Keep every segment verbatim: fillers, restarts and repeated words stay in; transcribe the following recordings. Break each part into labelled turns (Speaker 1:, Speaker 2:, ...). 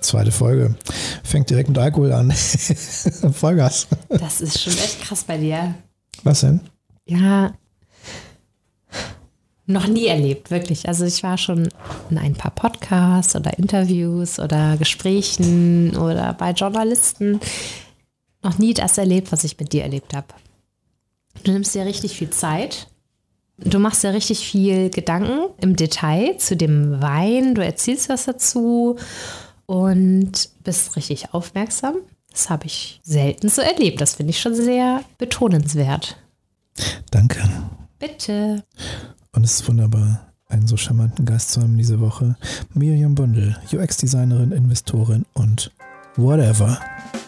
Speaker 1: Zweite Folge. Fängt direkt mit Alkohol an. Vollgas.
Speaker 2: Das ist schon echt krass bei dir.
Speaker 1: Was denn?
Speaker 2: Ja, noch nie erlebt, wirklich. Also ich war schon in ein paar Podcasts oder Interviews oder Gesprächen oder bei Journalisten. Noch nie das erlebt, was ich mit dir erlebt habe. Du nimmst dir richtig viel Zeit. Du machst dir richtig viel Gedanken im Detail zu dem Wein. Du erzählst was dazu und bist richtig aufmerksam. Das habe ich selten so erlebt. Das finde ich schon sehr betonenswert.
Speaker 1: Danke.
Speaker 2: Bitte.
Speaker 1: Und es ist wunderbar, einen so charmanten Gast zu haben diese Woche. Miriam Bundel, U X-Designerin, Investorin und whatever.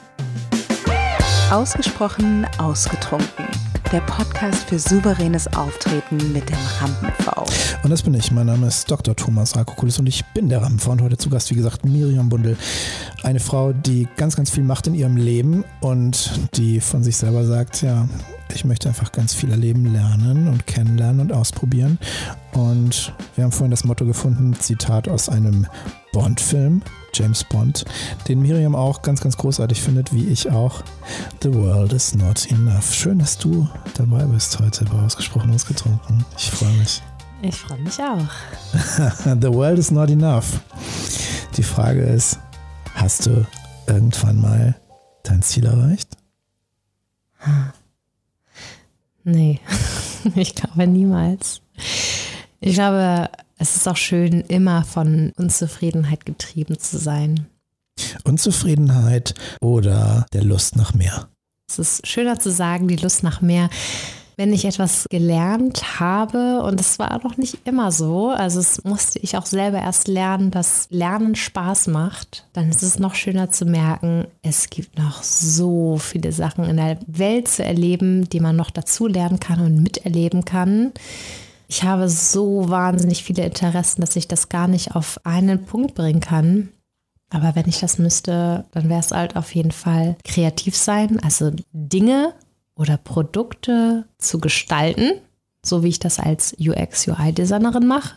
Speaker 3: Ausgesprochen ausgetrunken. Der Podcast für souveränes Auftreten mit dem Rampen-V.
Speaker 1: Und das bin ich. Mein Name ist Doktor Thomas Rakokulis und ich bin der Rampen-V. Und heute zu Gast, wie gesagt, Miriam Bundel. Eine Frau, die ganz, ganz viel macht in ihrem Leben und die von sich selber sagt, ja, ich möchte einfach ganz viel erleben, lernen und kennenlernen und ausprobieren. Und wir haben vorhin das Motto gefunden, Zitat aus einem Bond-Film, James Bond, den Miriam auch ganz, ganz großartig findet, wie ich auch. The world is not enough. Schön, dass du dabei bist heute bei Ausgesprochen Ausgetrunken. Ich freue mich.
Speaker 2: Ich freue mich auch.
Speaker 1: The world is not enough. Die Frage ist, hast du irgendwann mal dein Ziel erreicht?
Speaker 2: Nee, ich glaube niemals. Ich glaube, es ist auch schön, immer von Unzufriedenheit getrieben zu sein.
Speaker 1: Unzufriedenheit oder der Lust nach mehr?
Speaker 2: Es ist schöner zu sagen, die Lust nach mehr, wenn ich etwas gelernt habe. Und es war noch nicht immer so. Also es musste ich auch selber erst lernen, dass Lernen Spaß macht. Dann ist es noch schöner zu merken, es gibt noch so viele Sachen in der Welt zu erleben, die man noch dazu lernen kann und miterleben kann. Ich habe so wahnsinnig viele Interessen, dass ich das gar nicht auf einen Punkt bringen kann. Aber wenn ich das müsste, dann wäre es halt auf jeden Fall kreativ sein, also Dinge oder Produkte zu gestalten, so wie ich das als U X-U I-Designerin mache.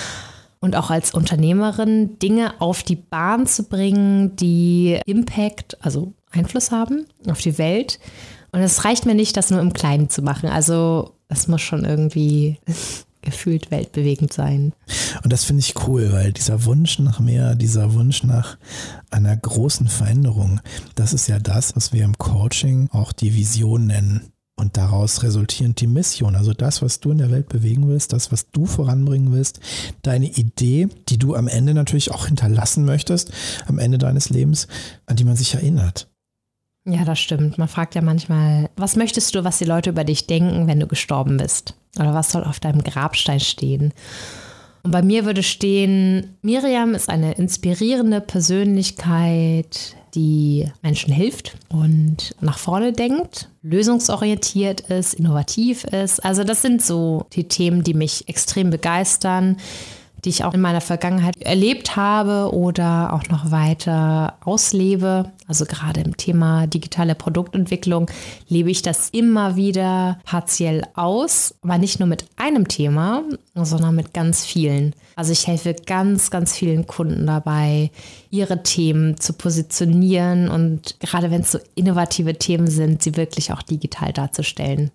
Speaker 2: Und auch als Unternehmerin Dinge auf die Bahn zu bringen, die Impact, also Einfluss haben auf die Welt. Und es reicht mir nicht, das nur im Kleinen zu machen. Also es muss schon irgendwie gefühlt weltbewegend sein.
Speaker 1: Und das finde ich cool, weil dieser Wunsch nach mehr, dieser Wunsch nach einer großen Veränderung, das ist ja das, was wir im Coaching auch die Vision nennen. Und daraus resultierend die Mission, also das, was du in der Welt bewegen willst, das, was du voranbringen willst, deine Idee, die du am Ende natürlich auch hinterlassen möchtest, am Ende deines Lebens, an die man sich erinnert.
Speaker 2: Ja, das stimmt. Man fragt ja manchmal, was möchtest du, was die Leute über dich denken, wenn du gestorben bist? Oder was soll auf deinem Grabstein stehen? Und bei mir würde stehen, Miriam ist eine inspirierende Persönlichkeit, die Menschen hilft und nach vorne denkt, lösungsorientiert ist, innovativ ist. Also das sind so die Themen, die mich extrem begeistern, die ich auch in meiner Vergangenheit erlebt habe oder auch noch weiter auslebe. Also gerade im Thema digitale Produktentwicklung lebe ich das immer wieder partiell aus, aber nicht nur mit einem Thema, sondern mit ganz vielen. Also ich helfe ganz, ganz vielen Kunden dabei, ihre Themen zu positionieren und gerade wenn es so innovative Themen sind, sie wirklich auch digital darzustellen.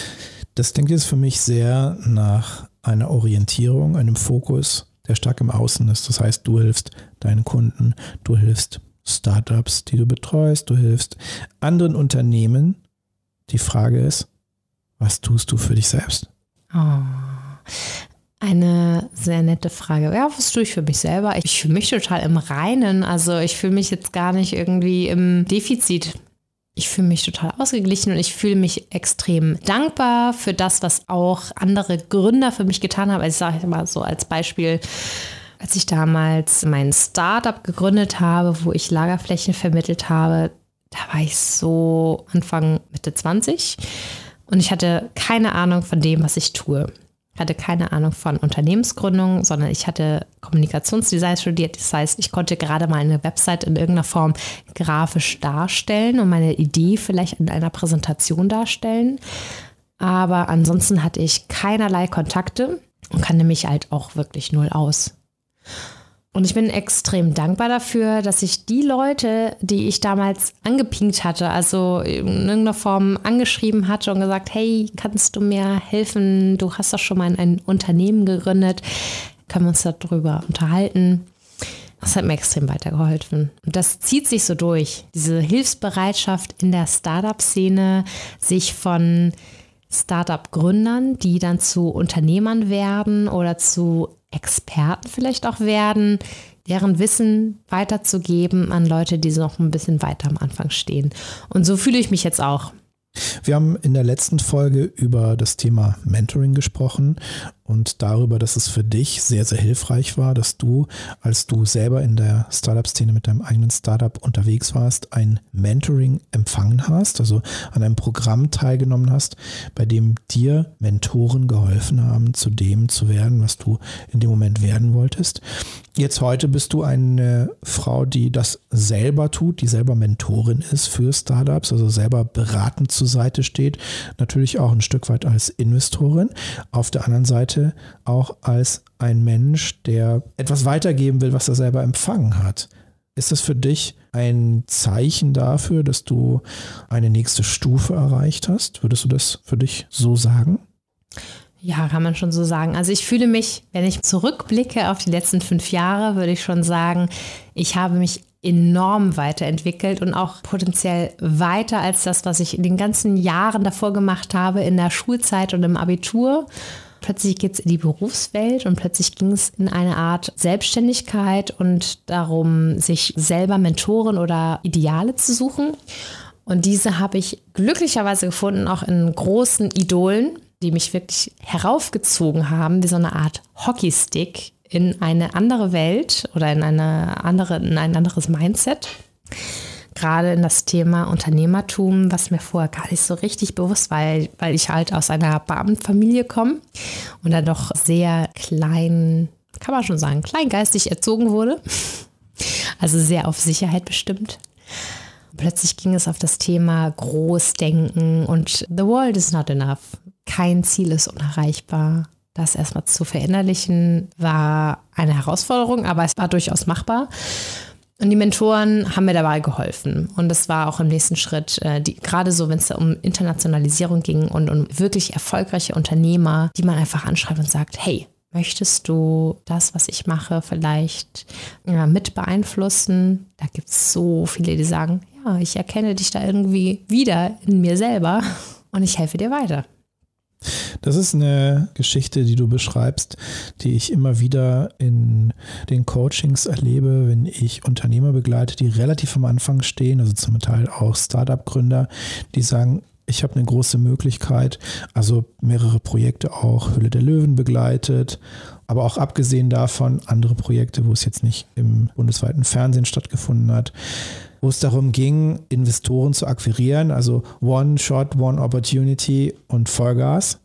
Speaker 1: Das klingt jetzt für mich sehr nach einer Orientierung, einem Fokus, der stark im Außen ist. Das heißt, du hilfst deinen Kunden, du hilfst Startups, die du betreust, du hilfst anderen Unternehmen. Die Frage ist, was tust du für dich selbst?
Speaker 2: Oh, eine sehr nette Frage. Ja, was tue ich für mich selber? Ich fühle mich total im Reinen. Also ich fühle mich jetzt gar nicht irgendwie im Defizit. Ich fühle mich total ausgeglichen und ich fühle mich extrem dankbar für das, was auch andere Gründer für mich getan haben. Also ich sage mal so als Beispiel, als ich damals mein Startup gegründet habe, wo ich Lagerflächen vermittelt habe, da war ich so Anfang Mitte zwanzig und ich hatte keine Ahnung von dem, was ich tue. Ich hatte keine Ahnung von Unternehmensgründung, sondern ich hatte Kommunikationsdesign studiert. Das heißt, ich konnte gerade mal eine Website in irgendeiner Form grafisch darstellen und meine Idee vielleicht in einer Präsentation darstellen. Aber ansonsten hatte ich keinerlei Kontakte und kannte mich halt auch wirklich null aus. Und ich bin extrem dankbar dafür, dass ich die Leute, die ich damals angepinkt hatte, also in irgendeiner Form angeschrieben hatte und gesagt, hey, kannst du mir helfen? Du hast doch schon mal ein Unternehmen gegründet. Können wir uns darüber unterhalten? Das hat mir extrem weitergeholfen. Und das zieht sich so durch. Diese Hilfsbereitschaft in der Startup-Szene, sich von Startup-Gründern, die dann zu Unternehmern werden oder zu Experten vielleicht auch werden, deren Wissen weiterzugeben an Leute, die so noch ein bisschen weiter am Anfang stehen. Und so fühle ich mich jetzt auch.
Speaker 1: Wir haben in der letzten Folge über das Thema Mentoring gesprochen und darüber, dass es für dich sehr, sehr hilfreich war, dass du, als du selber in der Startup-Szene mit deinem eigenen Startup unterwegs warst, ein Mentoring empfangen hast, also an einem Programm teilgenommen hast, bei dem dir Mentoren geholfen haben, zu dem zu werden, was du in dem Moment werden wolltest. Jetzt heute bist du eine Frau, die das selber tut, die selber Mentorin ist für Startups, also selber beratend zur Seite steht, natürlich auch ein Stück weit als Investorin, auf der anderen Seite auch als ein Mensch, der etwas weitergeben will, was er selber empfangen hat. Ist das für dich ein Zeichen dafür, dass du eine nächste Stufe erreicht hast? Würdest du das für dich so sagen?
Speaker 2: Ja, kann man schon so sagen. Also ich fühle mich, wenn ich zurückblicke auf die letzten fünf Jahre, würde ich schon sagen, ich habe mich enorm weiterentwickelt und auch potenziell weiter als das, was ich in den ganzen Jahren davor gemacht habe, in der Schulzeit und im Abitur. Plötzlich geht es in die Berufswelt und plötzlich ging es in eine Art Selbstständigkeit und darum, sich selber Mentoren oder Ideale zu suchen. Und diese habe ich glücklicherweise gefunden, auch in großen Idolen, die mich wirklich heraufgezogen haben, wie so eine Art Hockeystick in eine andere Welt oder in eine andere, in ein anderes Mindset. Gerade in das Thema Unternehmertum, was mir vorher gar nicht so richtig bewusst war, weil, weil ich halt aus einer Beamtenfamilie komme und dann doch sehr klein, kann man schon sagen, kleingeistig erzogen wurde. Also sehr auf Sicherheit bestimmt. Plötzlich ging es auf das Thema Großdenken und the world is not enough. Kein Ziel ist unerreichbar. Das erstmal zu verinnerlichen war eine Herausforderung, aber es war durchaus machbar. Und die Mentoren haben mir dabei geholfen. Und das war auch im nächsten Schritt, äh, die, gerade so, wenn es um Internationalisierung ging und um wirklich erfolgreiche Unternehmer, die man einfach anschreibt und sagt, hey, möchtest du das, was ich mache, vielleicht ja, mit beeinflussen? Da gibt es so viele, die sagen, ja, ich erkenne dich da irgendwie wieder in mir selber und ich helfe dir weiter.
Speaker 1: Das ist eine Geschichte, die du beschreibst, die ich immer wieder in den Coachings erlebe, wenn ich Unternehmer begleite, die relativ am Anfang stehen, also zum Teil auch Startup-Gründer, die sagen, ich habe eine große Möglichkeit, also mehrere Projekte auch Höhle der Löwen begleitet, aber auch abgesehen davon andere Projekte, wo es jetzt nicht im bundesweiten Fernsehen stattgefunden hat, wo es darum ging, Investoren zu akquirieren, also One Shot, One Opportunity und Vollgas.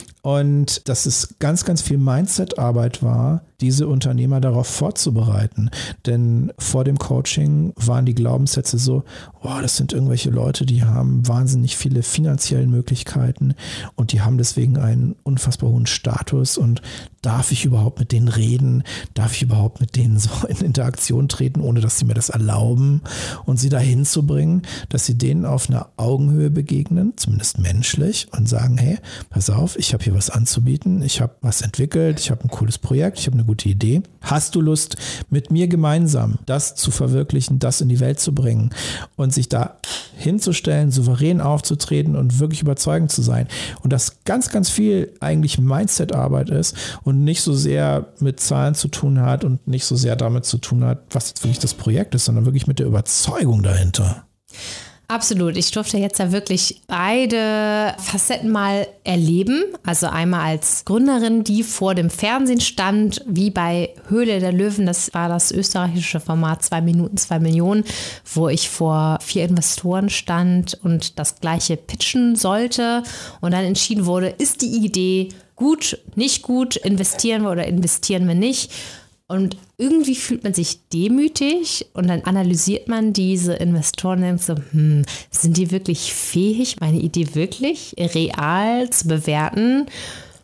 Speaker 1: Und dass es ganz, ganz viel Mindset-Arbeit war, diese Unternehmer darauf vorzubereiten. Denn vor dem Coaching waren die Glaubenssätze so, oh, das sind irgendwelche Leute, die haben wahnsinnig viele finanzielle Möglichkeiten und die haben deswegen einen unfassbar hohen Status und darf ich überhaupt mit denen reden? Darf ich überhaupt mit denen so in Interaktion treten, ohne dass sie mir das erlauben? Und sie dahin zu bringen, dass sie denen auf einer Augenhöhe begegnen, zumindest menschlich, und sagen, hey, pass auf, ich habe hier was anzubieten, ich habe was entwickelt, ich habe ein cooles Projekt, ich habe eine gute Idee. Hast du Lust, mit mir gemeinsam das zu verwirklichen, das in die Welt zu bringen und sich da hinzustellen, souverän aufzutreten und wirklich überzeugend zu sein? Und dass ganz, ganz viel eigentlich Mindset-Arbeit ist und nicht so sehr mit Zahlen zu tun hat und nicht so sehr damit zu tun hat, was jetzt wirklich das Projekt ist, sondern wirklich mit der Überzeugung dahinter.
Speaker 2: Absolut. Ich durfte jetzt ja wirklich beide Facetten mal erleben. Also einmal als Gründerin, die vor dem Fernsehen stand, wie bei Höhle der Löwen. Das war das österreichische Format zwei Minuten, zwei Millionen, wo ich vor vier Investoren stand und das Gleiche pitchen sollte. Und dann entschieden wurde, ist die Idee gut, nicht gut, investieren wir oder investieren wir nicht. Und irgendwie fühlt man sich demütig und dann analysiert man diese Investoren und denkt so, hm, sind die wirklich fähig, meine Idee wirklich real zu bewerten?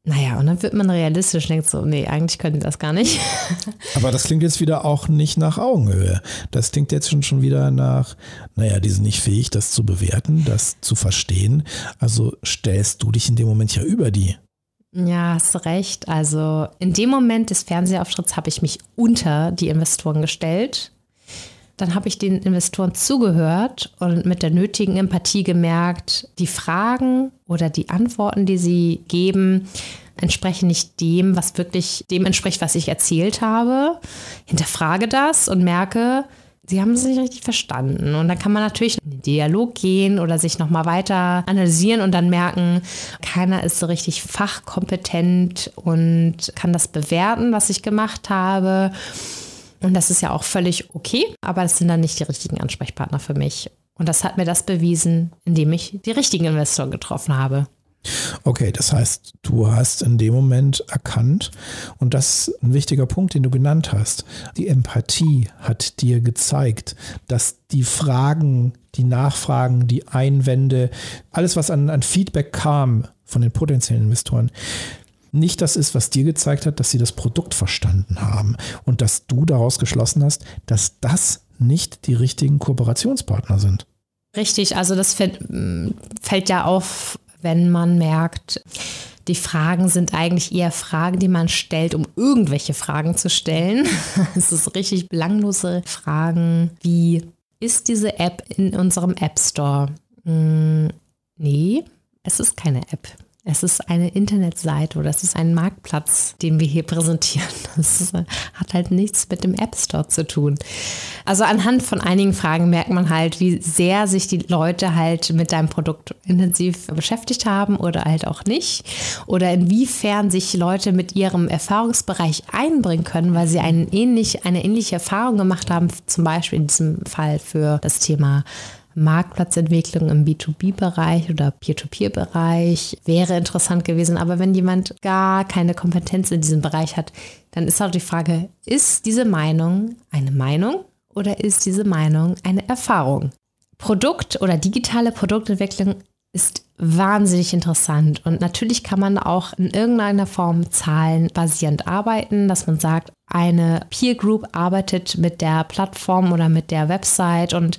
Speaker 2: Naja, und dann wird man realistisch und denkt so, nee, eigentlich könnte das gar nicht.
Speaker 1: Aber das klingt jetzt wieder auch nicht nach Augenhöhe. Das klingt jetzt schon, schon wieder nach, naja, die sind nicht fähig, das zu bewerten, das zu verstehen. Also stellst du dich in dem Moment ja über die.
Speaker 2: Ja, hast du recht. Also in dem Moment des Fernsehauftritts habe ich mich unter die Investoren gestellt. Dann habe ich den Investoren zugehört und mit der nötigen Empathie gemerkt, die Fragen oder die Antworten, die sie geben, entsprechen nicht dem, was wirklich dem entspricht, was ich erzählt habe. Hinterfrage das und merke, sie haben es nicht richtig verstanden. Und dann kann man natürlich in den Dialog gehen oder sich nochmal weiter analysieren und dann merken, keiner ist so richtig fachkompetent und kann das bewerten, was ich gemacht habe. Und das ist ja auch völlig okay, aber das sind dann nicht die richtigen Ansprechpartner für mich. Und das hat mir das bewiesen, indem ich die richtigen Investoren getroffen habe.
Speaker 1: Okay, das heißt, du hast in dem Moment erkannt, und das ist ein wichtiger Punkt, den du genannt hast, die Empathie hat dir gezeigt, dass die Fragen, die Nachfragen, die Einwände, alles, was an, an Feedback kam von den potenziellen Investoren, nicht das ist, was dir gezeigt hat, dass sie das Produkt verstanden haben und dass du daraus geschlossen hast, dass das nicht die richtigen Kooperationspartner sind.
Speaker 2: Richtig, also das fällt, fällt ja auf, wenn man merkt, die Fragen sind eigentlich eher Fragen, die man stellt, um irgendwelche Fragen zu stellen. Es ist richtig belanglose Fragen wie, ist diese App in unserem App Store? Hm, nee, es ist keine App. Es ist eine Internetseite oder es ist ein Marktplatz, den wir hier präsentieren. Das ist, hat halt nichts mit dem App Store zu tun. Also anhand von einigen Fragen merkt man halt, wie sehr sich die Leute halt mit deinem Produkt intensiv beschäftigt haben oder halt auch nicht. Oder inwiefern sich Leute mit ihrem Erfahrungsbereich einbringen können, weil sie einen ähnlich, eine ähnliche Erfahrung gemacht haben, zum Beispiel in diesem Fall für das Thema Marktplatzentwicklung im B zwei B-Bereich oder Peer-to-Peer-Bereich wäre interessant gewesen. Aber wenn jemand gar keine Kompetenz in diesem Bereich hat, dann ist auch die Frage, ist diese Meinung eine Meinung oder ist diese Meinung eine Erfahrung? Produkt- oder digitale Produktentwicklung ist wahnsinnig interessant und natürlich kann man auch in irgendeiner Form zahlenbasierend arbeiten, dass man sagt, eine Peer Group arbeitet mit der Plattform oder mit der Website und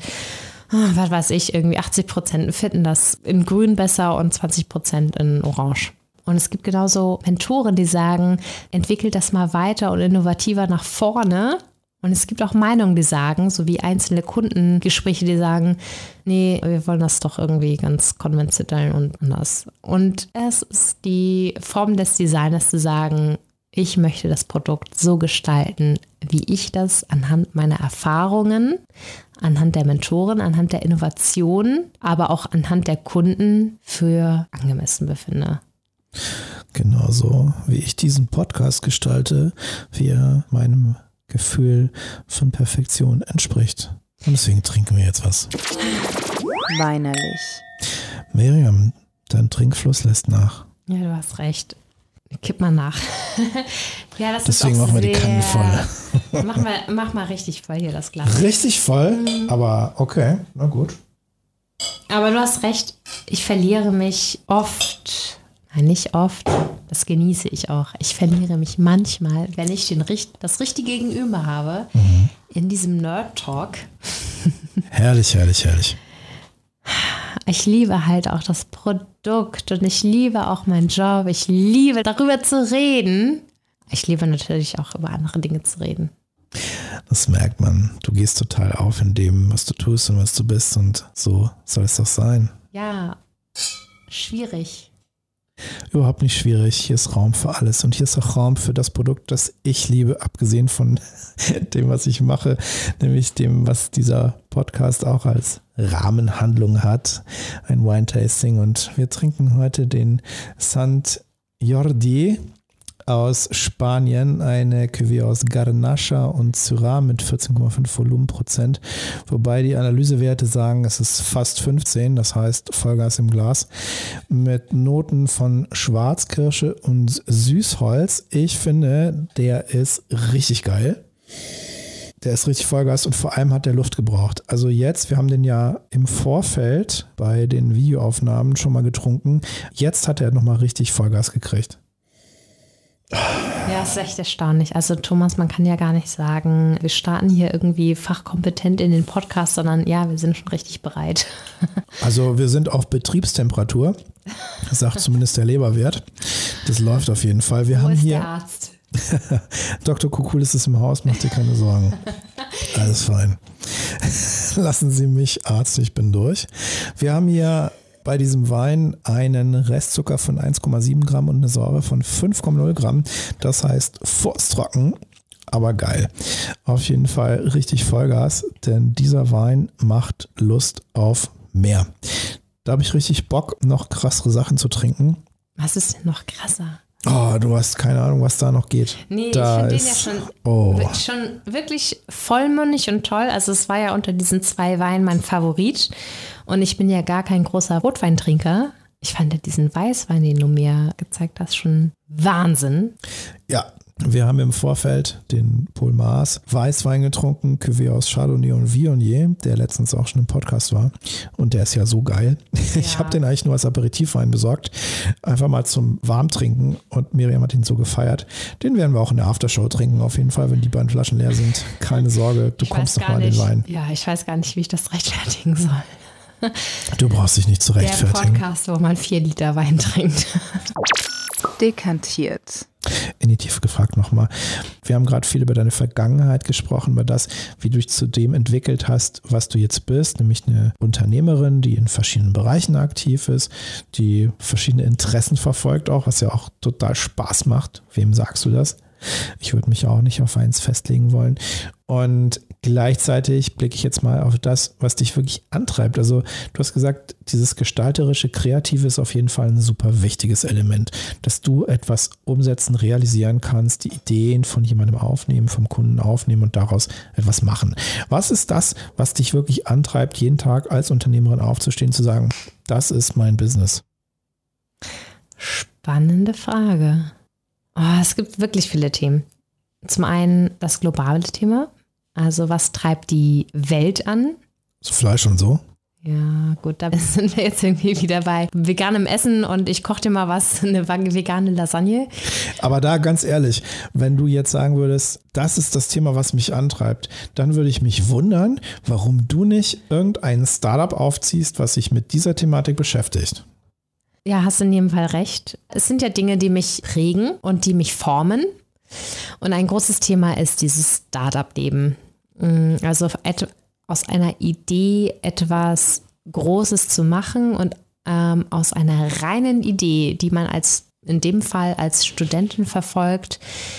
Speaker 2: was weiß ich, irgendwie achtzig Prozent finden das in grün besser und zwanzig Prozent in orange. Und es gibt genauso Mentoren, die sagen, entwickelt das mal weiter und innovativer nach vorne. Und es gibt auch Meinungen, die sagen, so wie einzelne Kundengespräche, die sagen, nee, wir wollen das doch irgendwie ganz konventionell und anders. Und es ist die Form des Designers zu sagen, ich möchte das Produkt so gestalten, wie ich das anhand meiner Erfahrungen, anhand der Mentoren, anhand der Innovationen, aber auch anhand der Kunden für angemessen befinde.
Speaker 1: Genauso wie ich diesen Podcast gestalte, wie er meinem Gefühl von Perfektion entspricht. Und deswegen trinken wir jetzt was.
Speaker 3: Weinerlich.
Speaker 1: Miriam, dein Trinkfluss lässt nach.
Speaker 2: Ja, du hast recht. Kipp mal nach. Ja, das
Speaker 1: Deswegen
Speaker 2: ist auch
Speaker 1: machen wir
Speaker 2: sehr,
Speaker 1: die Kannen voll.
Speaker 2: Mach mal, mach mal richtig voll hier das Glas.
Speaker 1: Richtig voll, aber okay, na gut.
Speaker 2: Aber du hast recht, ich verliere mich oft, nein, nicht oft, das genieße ich auch. Ich verliere mich manchmal, wenn ich den, das richtige Gegenüber habe, mhm. in diesem Nerd-Talk.
Speaker 1: Herrlich, herrlich, herrlich.
Speaker 2: Ich liebe halt auch das Produkt und ich liebe auch meinen Job. Ich liebe darüber zu reden. Ich liebe natürlich auch über andere Dinge zu reden.
Speaker 1: Das merkt man. Du gehst total auf in dem, was du tust und was du bist und so soll es doch sein.
Speaker 2: Ja, schwierig.
Speaker 1: Überhaupt nicht schwierig. Hier ist Raum für alles und hier ist auch Raum für das Produkt, das ich liebe, abgesehen von dem, was ich mache, nämlich dem, was dieser Podcast auch als Rahmenhandlung hat, ein Wine-Tasting. Und wir trinken heute den Sant Jordi aus Spanien, eine Cuvée aus Garnacha und Syrah mit vierzehn Komma fünf Volumenprozent, wobei die Analysewerte sagen, es ist fast fünfzehn, das heißt Vollgas im Glas, mit Noten von Schwarzkirsche und Süßholz. Ich finde, der ist richtig geil. Der ist richtig Vollgas und vor allem hat der Luft gebraucht. Also jetzt, wir haben den ja im Vorfeld bei den Videoaufnahmen schon mal getrunken. Jetzt hat er nochmal richtig Vollgas gekriegt.
Speaker 2: Ja, ist echt erstaunlich. Also Thomas, man kann ja gar nicht sagen, wir starten hier irgendwie fachkompetent in den Podcast, sondern ja, wir sind schon richtig bereit.
Speaker 1: Also wir sind auf Betriebstemperatur, sagt zumindest der Leberwert. Das läuft auf jeden Fall. Wir
Speaker 2: Wo
Speaker 1: haben
Speaker 2: ist
Speaker 1: hier
Speaker 2: der Arzt?
Speaker 1: Doktor Kukulis ist im Haus, macht dir keine Sorgen. Alles fein. Lassen Sie mich, Arzt, ich bin durch. Wir haben hier bei diesem Wein einen Restzucker von eins Komma sieben Gramm und eine Säure von fünf Komma null Gramm. Das heißt furztrocken, aber geil. Auf jeden Fall richtig Vollgas, denn dieser Wein macht Lust auf mehr. Da habe ich richtig Bock, noch krassere Sachen zu trinken.
Speaker 2: Was ist denn noch krasser?
Speaker 1: Oh, du hast keine Ahnung, was da noch geht.
Speaker 2: Nee,
Speaker 1: da
Speaker 2: ich finde den ja schon,
Speaker 1: oh.
Speaker 2: schon wirklich vollmundig und toll. Also es war ja unter diesen zwei Weinen mein Favorit. Und ich bin ja gar kein großer Rotweintrinker. Ich fand ja diesen Weißwein, den du mir gezeigt hast, schon Wahnsinn.
Speaker 1: Ja, wir haben im Vorfeld den Paul Maas Weißwein getrunken, Cuvée aus Chardonnay und Viognier, der letztens auch schon im Podcast war. Und der ist ja so geil. Ja. Ich habe den eigentlich nur als Aperitivwein besorgt. Einfach mal zum Warmtrinken. Und Miriam hat ihn so gefeiert. Den werden wir auch in der Aftershow trinken, auf jeden Fall, wenn die beiden Flaschen leer sind. Keine Sorge, du
Speaker 2: ich
Speaker 1: kommst noch mal in den Wein.
Speaker 2: Ja, ich weiß gar nicht, wie ich das rechtfertigen soll.
Speaker 1: Du brauchst dich nicht zu rechtfertigen.
Speaker 2: Der Podcast, wo man vier Liter Wein trinkt.
Speaker 3: Dekantiert.
Speaker 1: In die Tiefe gefragt nochmal. Wir haben gerade viel über deine Vergangenheit gesprochen, über das, wie du dich zu dem entwickelt hast, was du jetzt bist, nämlich eine Unternehmerin, die in verschiedenen Bereichen aktiv ist, die verschiedene Interessen verfolgt auch, was ja auch total Spaß macht. Wem sagst du das? Ich würde mich auch nicht auf eins festlegen wollen. Und gleichzeitig blicke ich jetzt mal auf das, was dich wirklich antreibt. Also du hast gesagt, dieses gestalterische, kreative ist auf jeden Fall ein super wichtiges Element, dass du etwas umsetzen, realisieren kannst, die Ideen von jemandem aufnehmen, vom Kunden aufnehmen und daraus etwas machen. Was ist das, was dich wirklich antreibt, jeden Tag als Unternehmerin aufzustehen, zu sagen, das ist mein Business?
Speaker 2: Spannende Frage. Oh, es gibt wirklich viele Themen. Zum einen das globale Thema. Also was treibt die Welt an?
Speaker 1: So Fleisch und so?
Speaker 2: Ja, gut, da sind wir jetzt irgendwie wieder bei veganem Essen und ich koche dir mal was, eine vegane Lasagne.
Speaker 1: Aber da ganz ehrlich, wenn du jetzt sagen würdest, das ist das Thema, was mich antreibt, dann würde ich mich wundern, warum du nicht irgendein Startup aufziehst, was sich mit dieser Thematik beschäftigt.
Speaker 2: Ja, hast in jedem Fall recht. Es sind ja Dinge, die mich prägen und die mich formen. Und ein großes Thema ist dieses Startup-Leben. Also aus einer Idee etwas Großes zu machen und ähm, aus einer reinen Idee, die man als in dem Fall als Studentin verfolgt,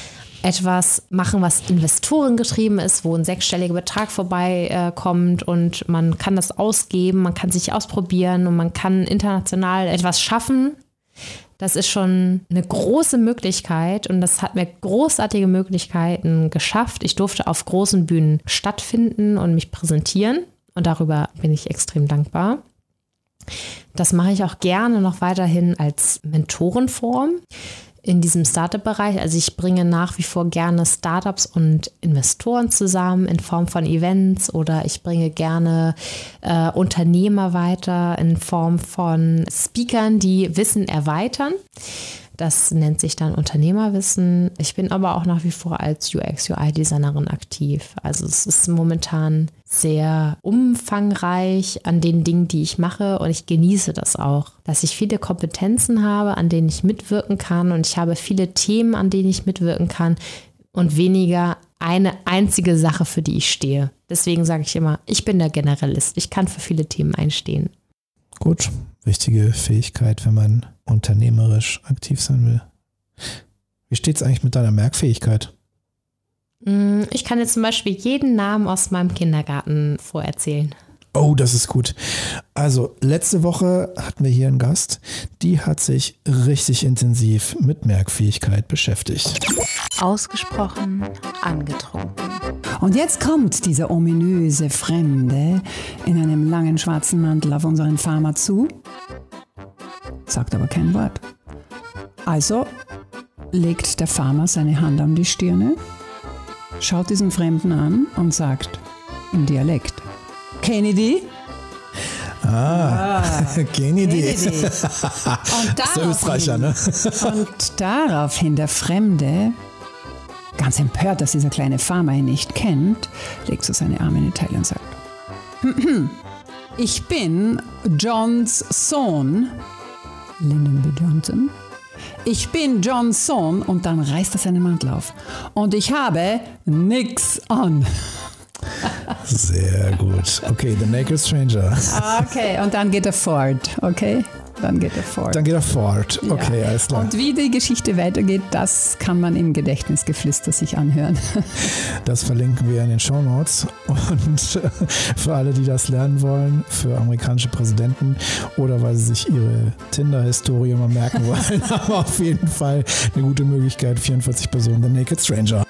Speaker 2: etwas machen, was investorengetrieben ist, wo ein sechsstelliger Betrag vorbeikommt äh, und man kann das ausgeben, man kann sich ausprobieren und man kann international etwas schaffen. Das ist schon eine große Möglichkeit und das hat mir großartige Möglichkeiten geschafft. Ich durfte auf großen Bühnen stattfinden und mich präsentieren und darüber bin ich extrem dankbar. Das mache ich auch gerne noch weiterhin als Mentorenform in diesem Startup-Bereich. Also ich bringe nach wie vor gerne Startups und Investoren zusammen in Form von Events oder ich bringe gerne äh, Unternehmer weiter in Form von Speakern, die Wissen erweitern. Das nennt sich dann Unternehmerwissen. Ich bin aber auch nach wie vor als U X U I-Designerin aktiv. Also es ist momentan sehr umfangreich an den Dingen, die ich mache und ich genieße das auch, dass ich viele Kompetenzen habe, an denen ich mitwirken kann und ich habe viele Themen, an denen ich mitwirken kann und weniger eine einzige Sache, für die ich stehe. Deswegen sage ich immer, ich bin der Generalist. Ich kann für viele Themen einstehen.
Speaker 1: Gut, wichtige Fähigkeit, wenn man unternehmerisch aktiv sein will. Wie steht es eigentlich mit deiner Merkfähigkeit?
Speaker 2: Ich kann jetzt zum Beispiel jeden Namen aus meinem Kindergarten vorerzählen.
Speaker 1: Oh, das ist gut. Also, letzte Woche hatten wir hier einen Gast, die hat sich richtig intensiv mit Merkfähigkeit beschäftigt.
Speaker 3: Ausgesprochen angetrunken.
Speaker 4: Und jetzt kommt dieser ominöse Fremde in einem langen schwarzen Mantel auf unseren Farmer zu, sagt aber kein Wort. Also legt der Farmer seine Hand an die Stirne, schaut diesen Fremden an und sagt im Dialekt: Kennedy?
Speaker 1: Ah, ah Kennedy.
Speaker 4: Kennedy. Und
Speaker 1: das ist der Österreicher, ne?
Speaker 4: Und daraufhin der Fremde Ganz empört, dass dieser kleine Farmer ihn nicht kennt, legt so seine Arme in die Taille und sagt, ich bin Johns Sohn, Lyndon B. Johnson. Ich bin Johns Sohn und dann reißt er seinen Mantel auf. Und ich habe nix an.
Speaker 1: Sehr gut. Okay, The Naked Stranger.
Speaker 4: Okay, und dann geht er fort, okay? Dann geht er fort.
Speaker 1: Dann geht er fort. Okay,
Speaker 4: ja.
Speaker 1: Alles klar.
Speaker 4: Und wie die Geschichte weitergeht, das kann man im Gedächtnisgeflüster sich anhören.
Speaker 1: Das verlinken wir in den Shownotes. Und für alle, die das lernen wollen, für amerikanische Präsidenten oder weil sie sich ihre Tinder-Historie mal merken wollen, aber auf jeden Fall eine gute Möglichkeit. vierundvierzig Personen, The Naked Stranger.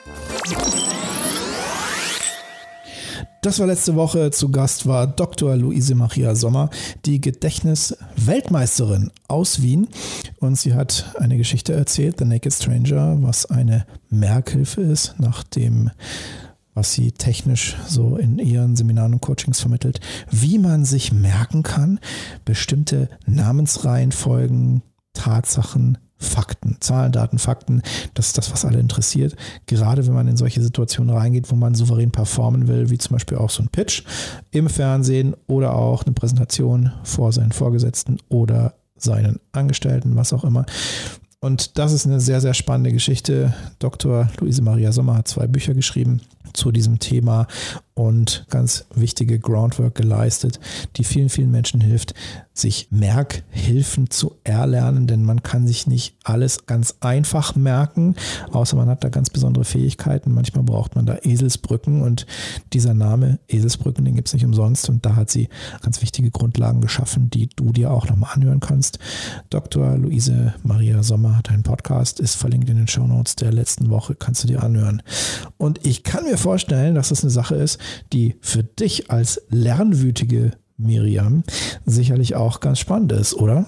Speaker 1: Das war letzte Woche. Zu Gast war Doktor Luise Maria Sommer, die Gedächtnis-Weltmeisterin aus Wien. Und sie hat eine Geschichte erzählt, The Naked Stranger, was eine Merkhilfe ist, nach dem, was sie technisch so in ihren Seminaren und Coachings vermittelt, wie man sich merken kann, bestimmte Namensreihenfolgen, Tatsachen, Fakten, Zahlen, Daten, Fakten, das ist das, was alle interessiert. Gerade wenn man in solche Situationen reingeht, wo man souverän performen will, wie zum Beispiel auch so ein Pitch im Fernsehen oder auch eine Präsentation vor seinen Vorgesetzten oder seinen Angestellten, was auch immer. Und das ist eine sehr, sehr spannende Geschichte. Doktor Luise Maria Sommer hat zwei Bücher geschrieben zu diesem Thema und ganz wichtige Groundwork geleistet, die vielen, vielen Menschen hilft, sich Merkhilfen zu erlernen, denn man kann sich nicht alles ganz einfach merken, außer man hat da ganz besondere Fähigkeiten. Manchmal braucht man da Eselsbrücken und dieser Name Eselsbrücken, den gibt es nicht umsonst und da hat sie ganz wichtige Grundlagen geschaffen, die du dir auch nochmal anhören kannst. Doktor Luise Maria Sommer hat einen Podcast, ist verlinkt in den Shownotes der letzten Woche, kannst du dir anhören. Und ich kann mir vorstellen, dass das eine Sache ist, die für dich als lernwütige Miriam sicherlich auch ganz spannend ist, oder?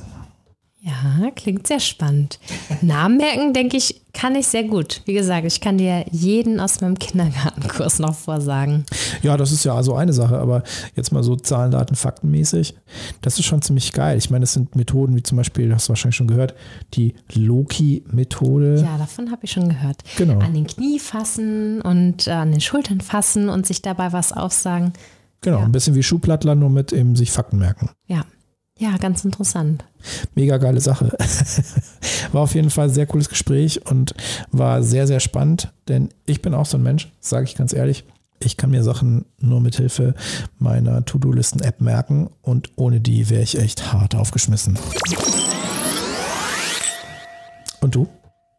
Speaker 2: Ja, klingt sehr spannend. Namen merken, denke ich, kann ich sehr gut. Wie gesagt, ich kann dir jeden aus meinem Kindergartenkurs noch vorsagen.
Speaker 1: Ja, das ist ja also eine Sache, aber jetzt mal so Zahlen, Daten, Fakten mäßig, das ist schon ziemlich geil. Ich meine, das sind Methoden wie zum Beispiel, hast du wahrscheinlich schon gehört, die Loki-Methode.
Speaker 2: Ja, davon habe ich schon gehört.
Speaker 1: Genau.
Speaker 2: An den Knie fassen und äh, an den Schultern fassen und sich dabei was aufsagen.
Speaker 1: Genau, ja. Ein bisschen wie Schuhplattler, nur mit eben sich Fakten merken.
Speaker 2: Ja. Ja, ganz interessant.
Speaker 1: Mega geile Sache. War auf jeden Fall ein sehr cooles Gespräch und war sehr, sehr spannend, denn ich bin auch so ein Mensch, sage ich ganz ehrlich. Ich kann mir Sachen nur mit Hilfe meiner To-Do-Listen-App merken und ohne die wäre ich echt hart aufgeschmissen. Und du?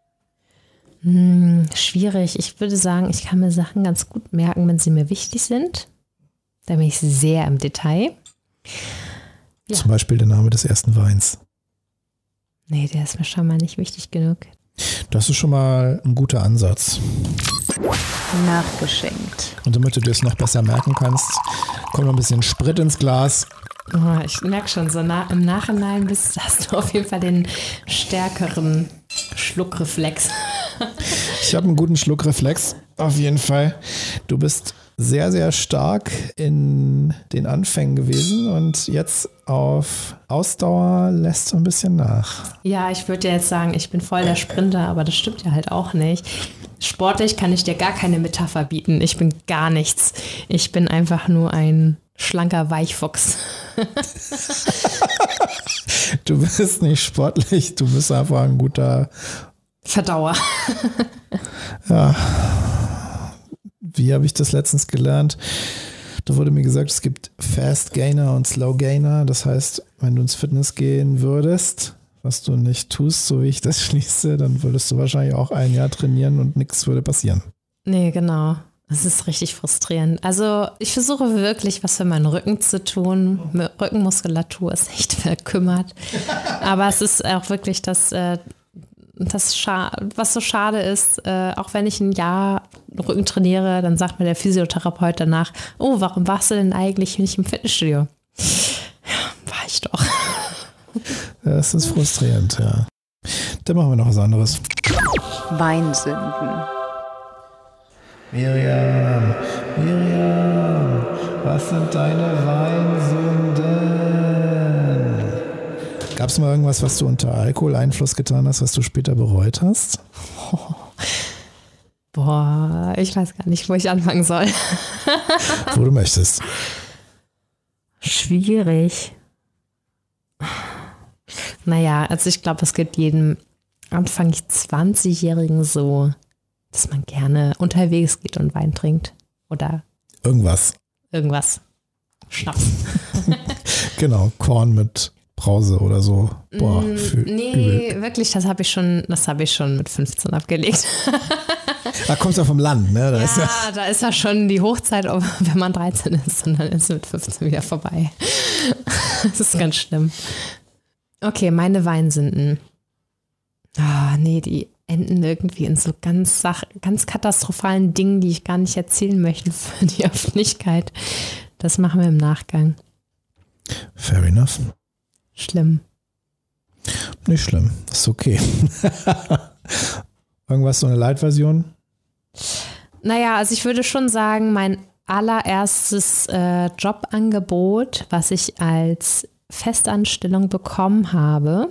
Speaker 2: Hm, schwierig. Ich würde sagen, ich kann mir Sachen ganz gut merken, wenn sie mir wichtig sind. Da bin ich sehr im Detail. Ja.
Speaker 1: Zum Beispiel der Name des ersten Weins.
Speaker 2: Nee, der ist mir schon mal nicht wichtig genug.
Speaker 1: Das ist schon mal ein guter Ansatz.
Speaker 3: Nachgeschenkt.
Speaker 1: Und damit du dir das noch besser merken kannst, kommt noch ein bisschen Sprit ins Glas.
Speaker 2: Oh, ich merke schon, so nah, im Nachhinein bist, hast du auf jeden Fall den stärkeren Schluckreflex.
Speaker 1: Ich habe einen guten Schluckreflex, auf jeden Fall. Du bist sehr, sehr stark in den Anfängen gewesen und jetzt auf Ausdauer lässt du ein bisschen nach.
Speaker 2: Ja, ich würde ja jetzt sagen, ich bin voll der Sprinter, aber das stimmt ja halt auch nicht. Sportlich kann ich dir gar keine Metapher bieten. Ich bin gar nichts. Ich bin einfach nur ein schlanker Weichfuchs.
Speaker 1: Du bist nicht sportlich, du bist einfach ein guter
Speaker 2: Verdauer.
Speaker 1: Ja. Wie habe ich das letztens gelernt? Da wurde mir gesagt, es gibt Fast Gainer und Slow Gainer. Das heißt, wenn du ins Fitness gehen würdest, was du nicht tust, so wie ich das schließe, dann würdest du wahrscheinlich auch ein Jahr trainieren und nichts würde passieren.
Speaker 2: Nee, genau. Das ist richtig frustrierend. Also ich versuche wirklich, was für meinen Rücken zu tun. Rückenmuskulatur ist echt verkümmert. Aber es ist auch wirklich das... Äh, Das scha- was so schade ist, äh, auch wenn ich ein Jahr Rücken trainiere, dann sagt mir der Physiotherapeut danach, oh, warum warst du denn eigentlich nicht im Fitnessstudio? Ja, war ich doch.
Speaker 1: Das ist frustrierend, ja. Dann machen wir noch was anderes.
Speaker 3: Weinsünden.
Speaker 1: Miriam, Miriam, was sind deine Weinsünden? Gab es mal irgendwas, was du unter Alkoholeinfluss getan hast, was du später bereut hast?
Speaker 2: Oh. Boah, ich weiß gar nicht, wo ich anfangen soll.
Speaker 1: Wo du möchtest.
Speaker 2: Schwierig. Naja, also ich glaube, es gibt jedem Anfang zwanzigjährigen so, dass man gerne unterwegs geht und Wein trinkt. Oder
Speaker 1: irgendwas.
Speaker 2: Irgendwas. Schnaps.
Speaker 1: Genau, Korn mit Brause oder so. Boah, für
Speaker 2: nee,
Speaker 1: übel.
Speaker 2: wirklich, das habe ich schon, das habe ich schon mit fünfzehn abgelegt.
Speaker 1: Da kommst du ja vom Land, ne? Da
Speaker 2: ja,
Speaker 1: ist ja,
Speaker 2: da ist ja schon die Hochzeit, wenn man dreizehn ist und dann ist es mit fünfzehn wieder vorbei. Das ist ganz schlimm. Okay, meine Weinsünden. Ah, nee, die enden irgendwie in so ganz, Sach ganz katastrophalen Dingen, die ich gar nicht erzählen möchte für die Öffentlichkeit. Das machen wir im Nachgang.
Speaker 1: Fair enough.
Speaker 2: Schlimm.
Speaker 1: Nicht schlimm, ist okay. Irgendwas, so eine Light-Version?
Speaker 2: Naja, also ich würde schon sagen, mein allererstes äh, Jobangebot, was ich als Festanstellung bekommen habe,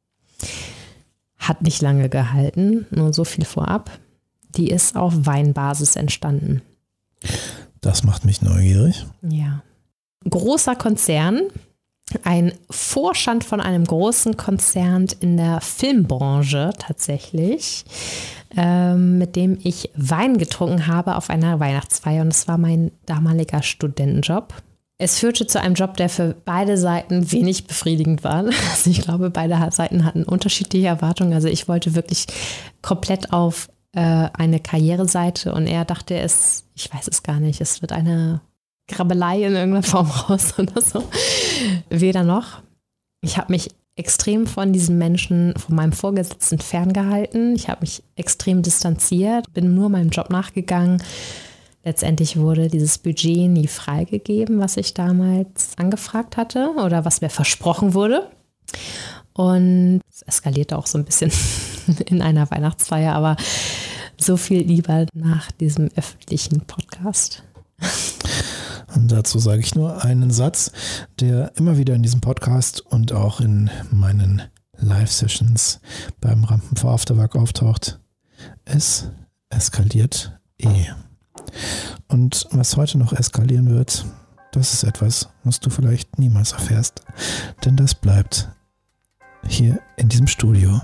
Speaker 2: hat nicht lange gehalten, nur so viel vorab. Die ist auf Weinbasis entstanden.
Speaker 1: Das macht mich neugierig.
Speaker 2: Ja. Großer Konzern, ein Vorstand von einem großen Konzern in der Filmbranche tatsächlich, ähm, mit dem ich Wein getrunken habe auf einer Weihnachtsfeier, und es war mein damaliger Studentenjob. Es führte zu einem Job, der für beide Seiten wenig befriedigend war. Also ich glaube, beide Seiten hatten unterschiedliche Erwartungen. Also ich wollte wirklich komplett auf äh, eine Karriereseite und er dachte, es, ich weiß es gar nicht, es wird eine Grabbelei in irgendeiner Form raus oder so. Weder noch. Ich habe mich extrem von diesem Menschen, von meinem Vorgesetzten ferngehalten. Ich habe mich extrem distanziert, bin nur meinem Job nachgegangen. Letztendlich wurde dieses Budget nie freigegeben, was ich damals angefragt hatte oder was mir versprochen wurde. Und es eskalierte auch so ein bisschen in einer Weihnachtsfeier, aber so viel lieber nach diesem öffentlichen Podcast.
Speaker 1: Und dazu sage ich nur einen Satz, der immer wieder in diesem Podcast und auch in meinen Live-Sessions beim Rampen vor Afterwork auftaucht. Es eskaliert eh. Und was heute noch eskalieren wird, das ist etwas, was du vielleicht niemals erfährst. Denn das bleibt hier in diesem Studio.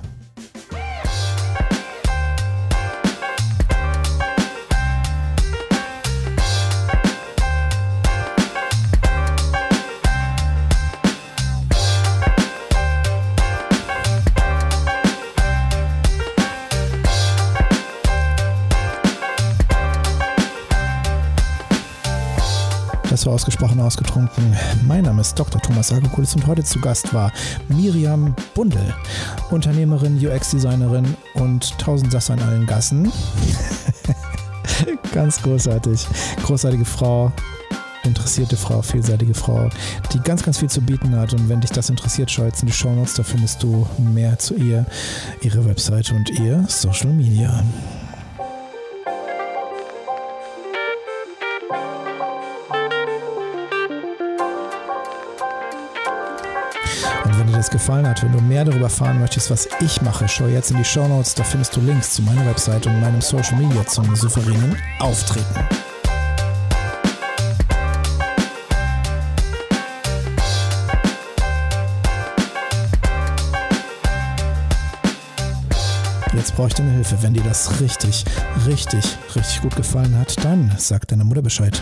Speaker 1: Das war ausgesprochen ausgetrunken. Mein Name ist Doktor Thomas Sarkokulis und heute zu Gast war Miriam Bundel, Unternehmerin, U X-Designerin und Tausendsasser in allen Gassen. Ganz großartig. Großartige Frau, interessierte Frau, vielseitige Frau, die ganz, ganz viel zu bieten hat. Und wenn dich das interessiert, schau jetzt in die Shownotes, da findest du mehr zu ihr, ihre Webseite und ihr Social Media. Wenn dir das gefallen hat, wenn du mehr darüber erfahren möchtest, was ich mache, schau jetzt in die Shownotes, da findest du Links zu meiner Website und meinem Social Media zum souveränen Auftreten. Jetzt brauche ich deine Hilfe. Wenn dir das richtig, richtig, richtig gut gefallen hat, dann sag deiner Mutter Bescheid.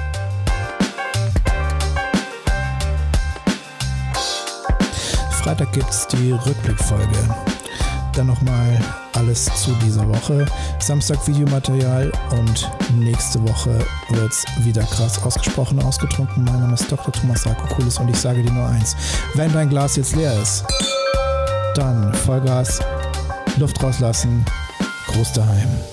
Speaker 1: Freitag gibt es die Rückblickfolge. Dann nochmal alles zu dieser Woche. Samstag Videomaterial und nächste Woche wird es wieder krass ausgesprochen ausgetrunken. Mein Name ist Doktor Thomas Sarkokulis und ich sage dir nur eins. Wenn dein Glas jetzt leer ist, dann Vollgas, Luft rauslassen, Groß daheim.